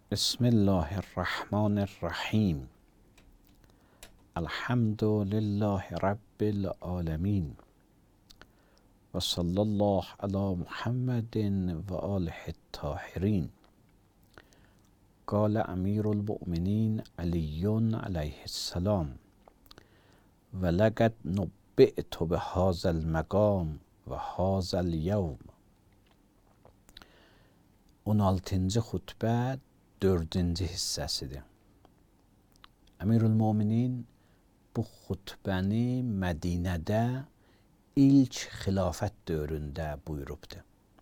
بسم الله الرحمن الرحیم. الحمد لله رب العالمین و صلی الله علی محمد و آله الطاهرین. قال امیر المؤمنین علی علیه السلام: ولقد نبئت بهذا المقام و هذا اليوم. 16-cı xutbə 4-cü hissəsidir. Əmirülmöminin bu xutbəni Mədinədə ilk xilafət dövründə buyurubdur.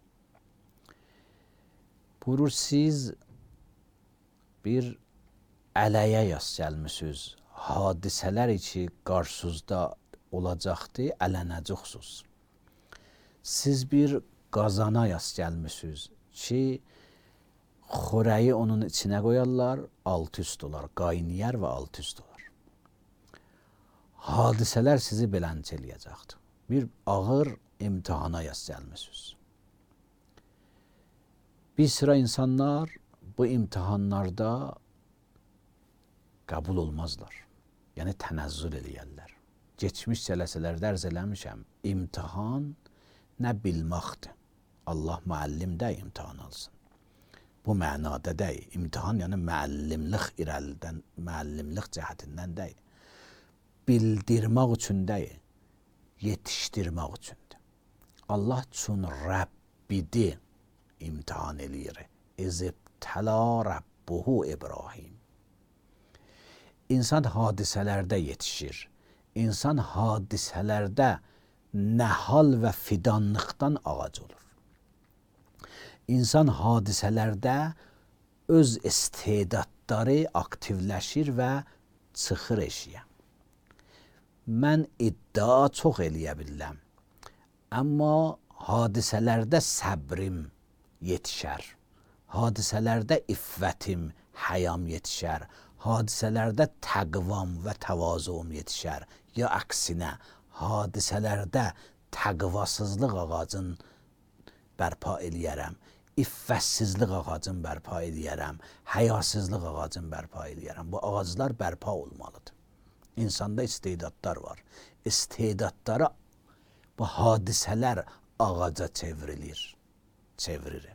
Buyurur, siz bir ələyə yas gəlmisiniz. Hadisələr ki qarşınızda olacaqdır, ələnəcəksiniz. Siz bir qazana yas gəlmisiniz ki xörəyi onun içinə qoyarlar, alt üst olar, qaynayar və alt üst olar. Hadisələr sizi beləncə eləyəcəkdir. Bir ağır imtihana yas gəlmisiniz. Bir sıra insanlar bu imtihanlarda qəbul olmazlar. Yəni tənəzzül eləyərlər. Geçmiş cələsələrdə ərz eləmişəm, imtihan nə bilməkdir. Allah müəllimdə imtihan alsın. Bu mənada deyil. İmtihan yəni müəllimlik irəlidən, müəllimlik cəhətindən deyil. Bildirmək üçün deyil, yetişdirmək üçündür. Allah üçün Rəbbidi imtihan eləyir. İzibtəla Rəbbuhu İbrahim. İnsan hadisələrdə yetişir. İnsan hadisələrdə nəhal və fidanlıqdan ağac olur. İnsan hadisələrdə öz istedadları aktivləşir və çıxır eşiyə. Mən iddia çox eləyə biləm. Amma hadisələrdə səbrim yetişər. Hadisələrdə iffətim, həyam yetişər. Hadisələrdə təqvam və təvazuum yetişər. Ya əksinə, hadisələrdə təqvasızlıq ağacın bərpa eləyərəm. İffətsizlik ağacın bərpa eləyərəm. Həyasızlıq ağacın bərpa eləyərəm. Bu ağaclar bərpa olmalıdır. İnsanda istedadlar var. İstedadları bu hadisələr ağaca çevrilir.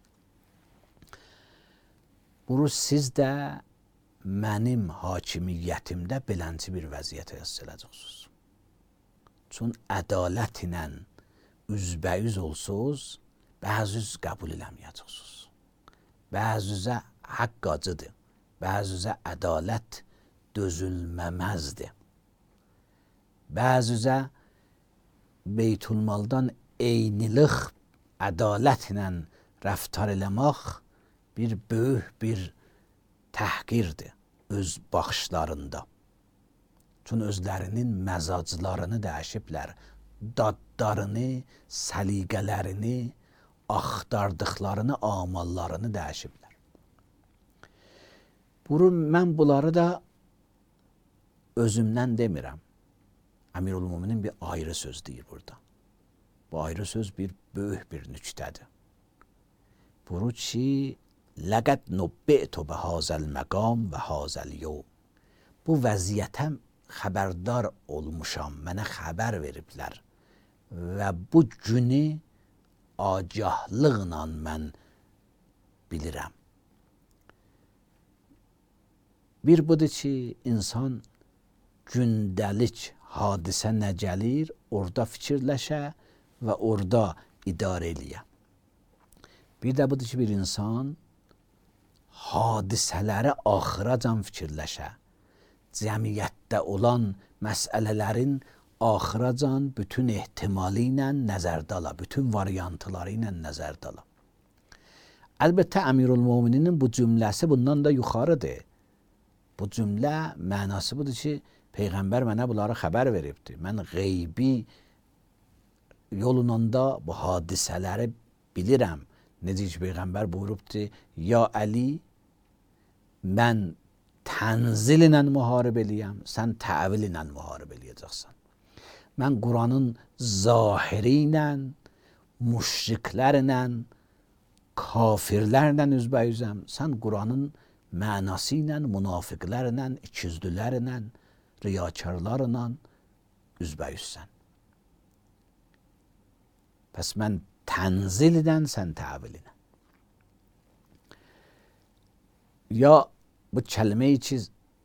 Bunu siz də mənim hakimiyyətimdə beləncə bir vəziyyətə yas gələcəksiniz. Çün ədalət ilə üzbəyüz olsunuz, bəzüz qəbul eləməyəcəksiniz. Bəzüzə haqq acıdır, bəzüzə ədalət dözülməməzdir. Bəzüzə beytulmaldan eynilik ədalətlə rəftar eləmək bir böyük bir təhqirdir öz baxışlarında. Çünki özlərinin məzaclarını dəyişiblər, dadlarını, səliqələrini, axtardıqlarını, amallarını dəyişiblər. Mən bunları da özümdən demirəm. Əmirülmöminin bir ayrı söz deyir burada. Bu ayrı söz bir böyük bir nüktədir. Buyurur ki, لَقَدْ نُبِّئْتُ بِهَذَا الْمَقَامِ وَهَذَا الْيَوْمِ. Bu vəziyyətə xəbərdar olmuşam, mənə xəbər veriblər və bu günü agahlıqla mən bilirəm. Bir budur ki, insan gündəlik hadisə nə gəlir, orada fikirləşə və orada idarə eləyə. Bir də budur ki, bir insan hadisələri axıracan fikirləşə, cəmiyyətdə olan məsələlərin axıracan bütün ehtimalı ilə nəzərdə ala, bütün variantları ilə nəzərdə ala. Əlbəttə, Əmirülmöminin bu cümləsi bundan da yuxarıdır. Bu cümlə mənası budur ki, Peyğəmbər mənə bunları xəbər veribdir. Mən qeybi yolundan bu hadisələri bilirəm. Necə ki, Peyğəmbər buyurubdur, ya Əli, mən tənzil ilə müharibə eləyəm, sən təvil ilə müharibə eləyəcəksən. Mən Quranın zahiri ilə, müşriklərlə kafirlərlə üzbəyüzəm, sən Quranın mənası ilə, münafiqlərlə, ikiyüzlülərlə, riyakarlarla üzbəyüzsən. Pəs mən tənzil edən, sən təvilinə. Ya bu kəlmə-i ki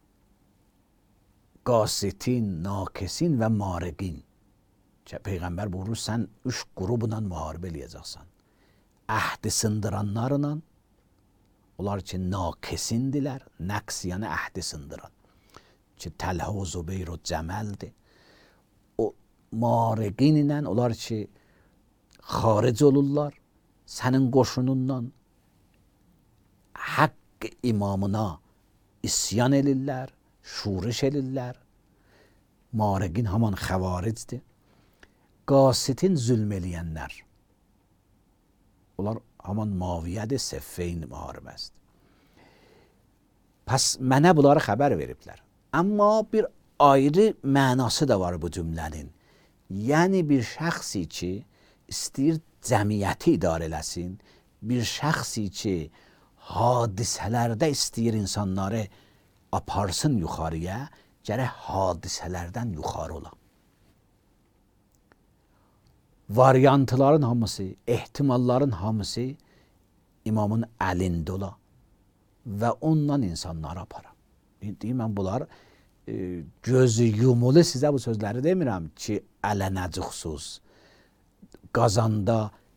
qasitin, nakesin və mariqin. Peyğəmbər buyurur, sən 3 qrubla müharibə eləyəcəksən. Əhdi sındıranlarla, onlar ki nakesindilər, nəqs yəni əhdi sındıran. Ki Təlhə və Zübeyr və Cəməldir. O mariqin ilə, onlar ki xaric olurlar, sənin qoşunundan haqq imamına isyan elirlər, şuriş elirlər. Mariqin haman xəvaricdir. Qasitin zülm eləyənlər. Onlar haman Maviyyədir, Seffeyn müharibəsidir. Pəs mənə bunları xəbər veriblər. Amma bir ayrı mənası da var bu cümlənin. Yəni bir şəxsi ki istəyir cəmiyyəti idarə eləsin, bir şəxsi ki hadisələrdə istəyir insanları aparsın yuxarıya, gərək hadisələrdən yuxarı ola. Varyantların hamısı, ehtimalların hamısı imamın əlində ola və ondan insanları apara. Mən bunlar gözü yumulu sizə bu sözləri demirəm ki, ələnəcüksüz, qazanda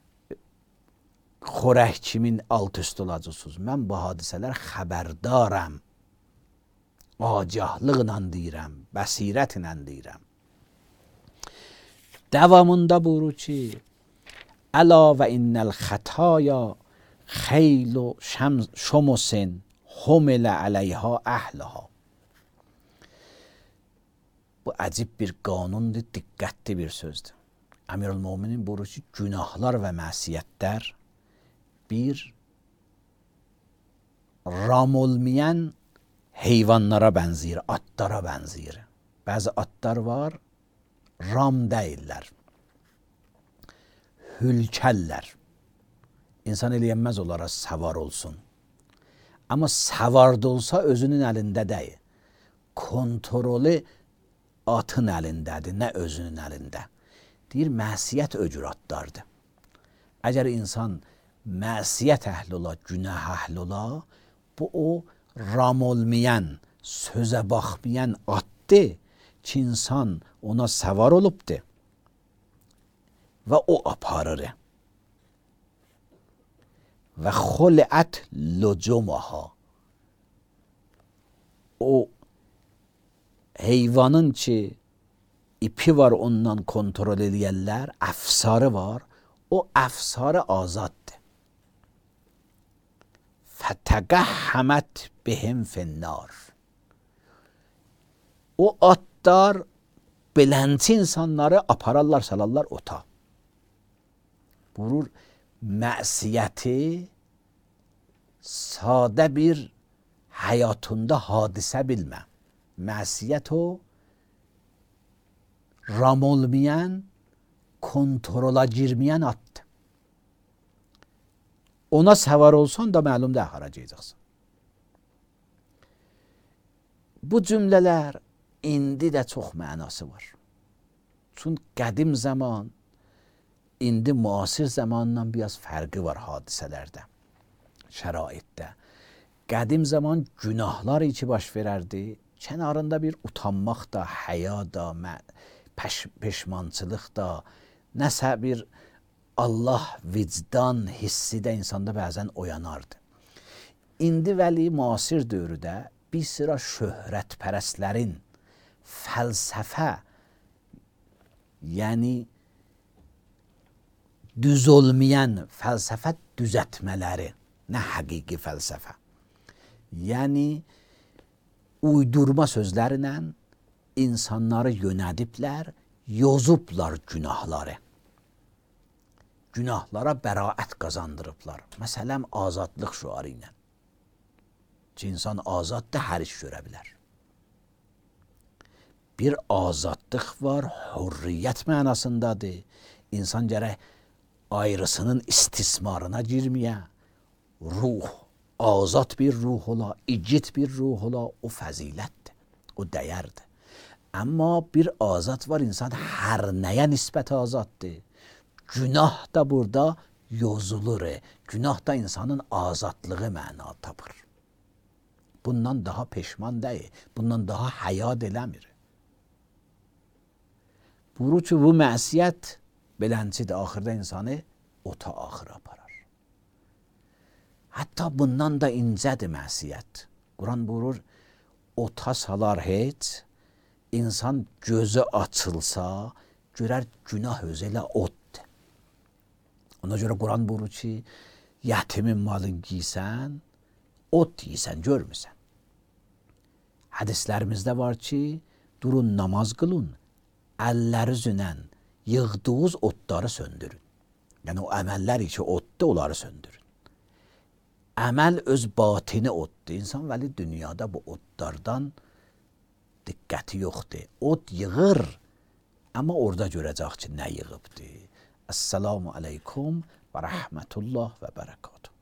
xorək kimin alt üst olacaqsınız. Mən bu hadisələr xəbərdaram, agahlıqla deyirəm, bəsirətlə deyirəm. Davamında buyurur ki, əla və innəl xətaya xeyl şumusin humilə əleyha əhləha. Bu əcib bir qanundur, diqqətli bir sözdür. Əmirül-Möminin buyurur ki, günahlar və məsiyətlər bir ram olmayan heyvanlara bənzəyir, atlara bənzəyir. Bəzi atlar var, ram deyirlər, hülkəllər. İnsan eləyənməz onlara səvar olsun. Amma səvar da olsa özünün əlində deyil. Kontrolü atın əlindədir, nə özünün əlində. Deyir, məsiyyət öcüratlardır. Əgər insan məsiyyət əhli ola, günah əhli ola, bu o ram olmayan, sözə baxmayan atdır ki, insan ona səvar olubdur və o aparır. Və xulət lucumaha, o heyvanın ki ipi var, ondan kontrol eləyərlər, əfsarı var, o əfsarı azaddır. Fətəqəhəmət bihim finnar. O atlar belənçi insanları apararlar, salarlar ota. Buyurur, məsiyyəti sadə bir həyatında hadisə bilmə. Məsiyyət o ram olmayan, kontrola girməyən atdır. Ona səvar olsan da məlumdur haracayacaqsın. Bu cümlələr indi də çox mənası var. Çünki qədim zaman, indi müasir zamandan biraz fərqi var hadisələrdə, şəraitdə. Qədim zaman günahlar içi baş verərdi, kənarında bir utanmaq da, həya da, peşmançılıq da, nəsə bir Allah vicdan hissi də insanda bəzən oyanardı. İndi vəli müasir dövrdə bir sıra şöhrətpərəstlərin fəlsəfə, yəni düz olmayan fəlsəfə düzətmələri, nə həqiqi fəlsəfə. Yəni uydurma sözlərlə insanları yönədiblər, yozublar günahları. Günahlara bəraət qazandırıblar. Məsələn, azadlıq şüarı ilə. Ki, insan azaddır, hər iş görə bilər. Bir azadlıq var, hürriyyət mənasındadır. İnsan gərək ayrısının istismarına girməyə, ruh azad bir ruh ola, igid bir ruh ola, o fəzilətdir, o dəyərdir. Amma bir azad var, insan hər nəyə nisbət azaddır. Günah da burada yozulur. Günah da insanın azadlığı məna tapır. Bundan daha peşman deyil, bundan daha hayad eləmir. Buyurur ki, bu məsiyyət beləncidir, axırda insanı ota axıra aparar. Hətta bundan da incədir məsiyyət. Quran buyurur, ota salar heç, insan gözü açılsa, görər günah özü elə oddur. Ona görə Quran buyurur ki, yetimin malın giysən, ot yiysən, görmürsən. Hədislərimizdə var ki, durun namaz qılın, əllərinizlə yığdığınız otları söndürün. Yəni o əməllər ki, oddur, onları söndürün. Əməl öz batini oddur. İnsan vəli dünyada bu odlardan diqqəti yoxdur. Od yığır, amma orada görəcək ki, nə yığıbdır. Əssalamu aleykum və rəhmətullah və bərəkatuhu.